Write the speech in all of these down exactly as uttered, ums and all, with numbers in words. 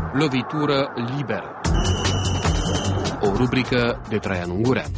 Lovitură liberă. O rubrică de Traian Ungureanu.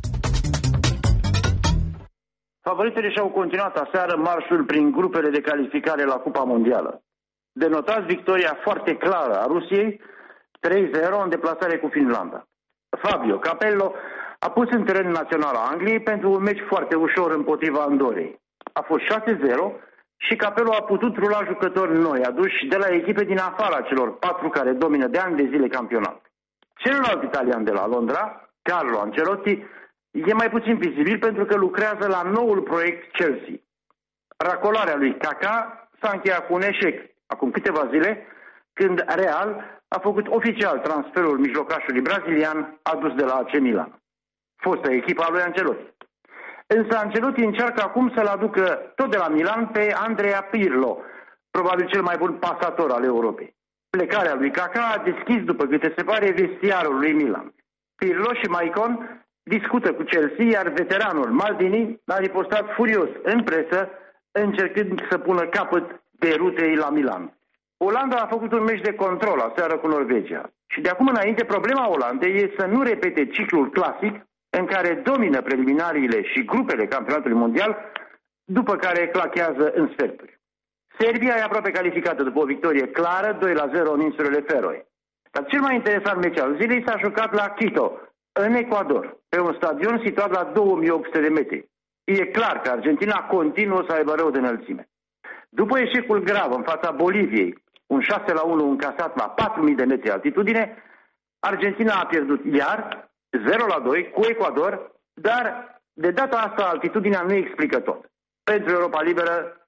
Favoritele și-au continuat aseară marșul prin grupele de calificare la Cupa Mondială. Denotați victoria foarte clară a Rusiei, trei zero în deplasare cu Finlanda. Fabio Capello a pus în teren național a Angliei pentru un meci foarte ușor împotriva Andorei. A fost șase zero și Capello a putut rula jucători noi aduși de la echipe din afara celor patru care domină de ani de zile campionat. Celălalt italian de la Londra, Carlo Ancelotti, e mai puțin vizibil pentru că lucrează la noul proiect Chelsea. Racolarea lui Kaká s-a încheiat cu un eșec acum câteva zile, când Real a făcut oficial transferul mijlocașului brazilian adus de la A C Milan, fostă echipa lui Ancelotti. Însă Ancelotti încearcă acum să-l aducă tot de la Milan pe Andrea Pirlo, probabil cel mai bun pasator al Europei. Plecarea lui Kaká a deschis, după câte se pare, vestiarul lui Milan. Pirlo și Maicon discută cu Chelsea, iar veteranul Maldini a ripostat furios în presă, încercând să pună capăt derutei la Milan. Olanda a făcut un meci de control aseară cu Norvegia și de acum înainte problema Olandei e să nu repete ciclul clasic în care domină preliminariile și grupele campionatului mondial, după care clachează în sferturi. Serbia e aproape calificată după o victorie clară, doi la zero în insulele Feroe. Dar cel mai interesant meci al zilei s-a jucat la Quito, în Ecuador, pe un stadion situat la două mii opt sute de metri. E clar că Argentina continuă să aibă rău de înălțime. După eșecul grav în fața Boliviei, un șase la unu încasat la patru mii de metri altitudine, Argentina a pierdut iar zero la doi cu Ecuador, dar de data asta altitudinea nu explică tot. Pentru Europa Liberă,